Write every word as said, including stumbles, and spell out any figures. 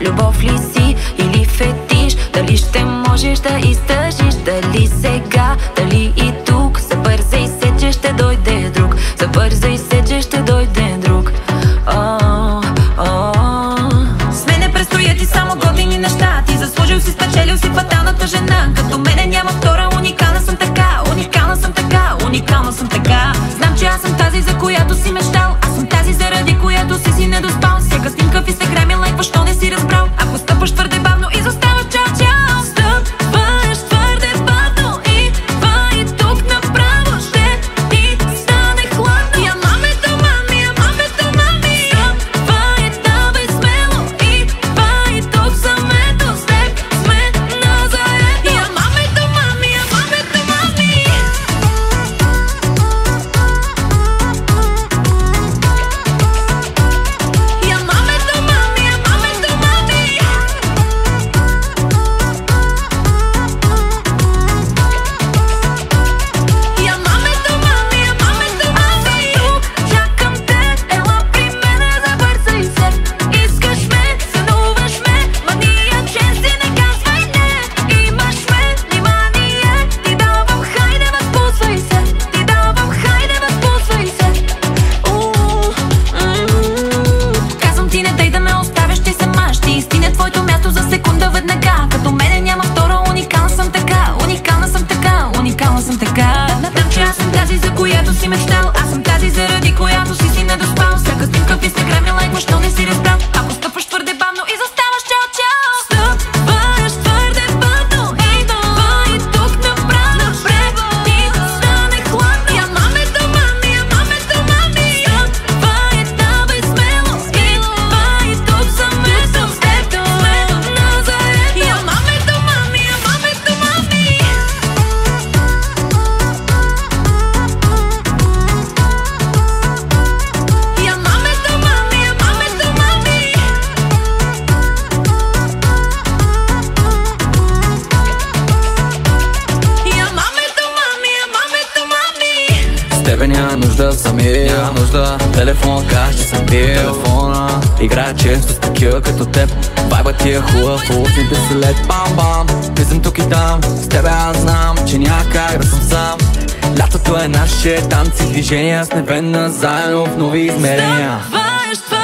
любов ли си или фетиш? Дали ще можеш да издържиш? Дали сега, дали и тук? Забързай се, че ще дойде друг. Забързай се, че ще дойде друг. Oh, oh. С мене престоят и само готини неща. Ти заслужил си, спечелил си фаталната жена. Като мене няма втора, уникална съм така. Уникална съм така, уникална съм така. Знам, че аз съм тази, за която си мечтал. Аз съм тази, заради която си си недоспал. Всяка снимка в Инстаграм е лайк, защо не си разбрал? Ако стъпаш твърде бавно, изоставаш, чао, чао. Стъпваш твърде бавно, идва и тук направо ще ти стане хладно. Я мамето, мами, я мамето, мами. Стъпвай, давай смело, идва и тук самето. С теб сме назаето. Я мамето, мами, я мамето, мами. Я мамето, мами, я мамето, мами. Я мамето, мами, я мамето, мами. Тук чакам те, ела при мене, забързай се. Искаш ме, сънуваш ме, маниячен си, не казвай не. Имаш ме, внимание, ти давам, хайде, възпусвай се. Ти давам, хайде, възпусвай се. Уу, м. Казвам ти, не дай да ме оставяш, ти сама. Ще изстине твоето място за секунда веднага. Като мене няма втора, уникална съм така. Уникална съм така, уникална съм така. Знам, че аз съм тази, за която си мечтал. Аз съм тази, заради която си си недоспал. Всяка снимка в Инстаграм е лайк, защо не си разбрал? Ако стъпваш твърде бавно, изоставаш, чао, чао. Стъпваш твърде бавно, идва и тук направо напред ти стане хладно. Я мамето, мами, я мамето, мами. Стъпвай, давай смело, идва и тук самето. С теб сме назаето. Я мамето, мами, я мамето, мами. Я мамето, мами, я мамето, мами. Я мамето, мами, я мамето, мами. С тебе няма нужда сами, няма нужда телефон, кажа, че съм бил телефона. Играя често с такива като теб. Вайбът ти е хубав, устните си лед. Бам-бам, влизам тук и там. С тебе аз знам, че няма как да съм сам. Лятото е наше, танци, движения с невинна, заедно в нови измерения. Стъпваш